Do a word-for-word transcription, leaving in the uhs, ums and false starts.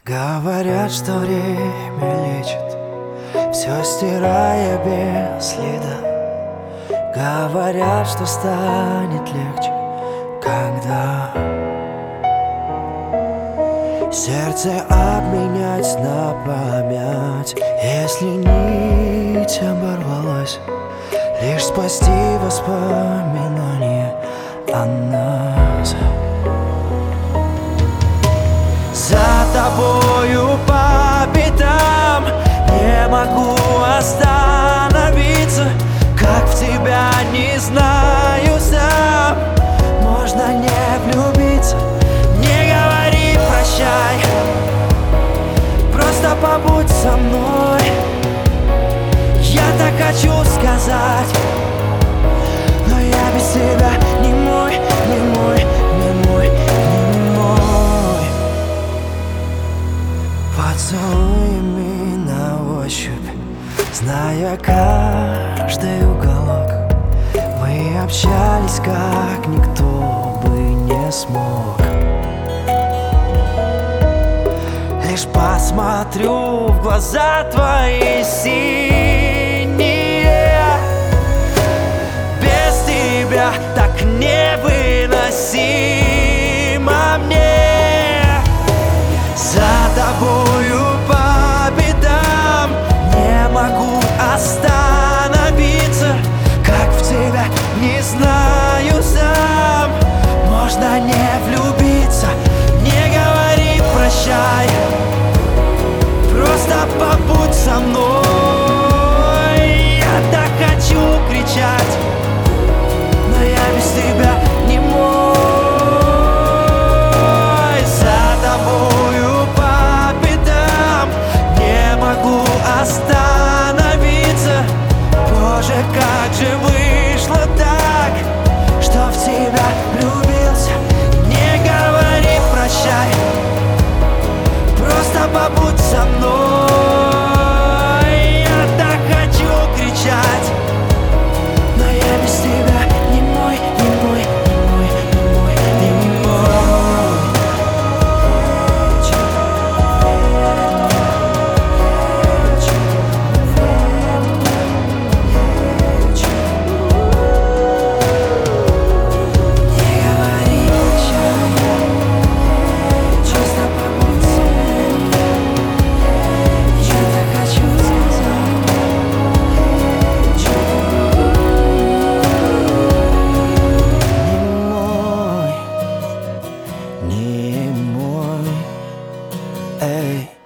Говорят, что время лечит, все стирая без следа. Говорят, что станет легче, когда сердце обменять на память. Если нить оборвалась, лишь спасти воспоминания о нас. За тобою по пятам не могу остановиться. Как в тебя не знаю сам, можно не влюбиться. Не говори прощай, просто побудь со мной. Я так хочу сказать, но я без тебя не мой, не мой, не мой, не мой. Поцелуями на ощупь, зная каждый уголок, мы общались, как никто бы не смог. Лишь посмотрю в глаза твои синие, без тебя так невыносимо мне. За тобою по пятам не могу остановиться. Как в тебя не знаю сам, можно не влюбиться. Не говори прощай, просто побудь со мной. Я так хочу кричать, но я без тебя не мой. За тобою по пятам не могу остановиться. Боже, как же вышло так, что в тебя влюбился. Не говори прощай, просто побудь со мной. Я так хочу кричать, но я без тебя не мой, не мой, не мой, не мой, не мой. Не говори прощай, просто побудь со мной. Я так хочу сказать, не мой, не мой, эй.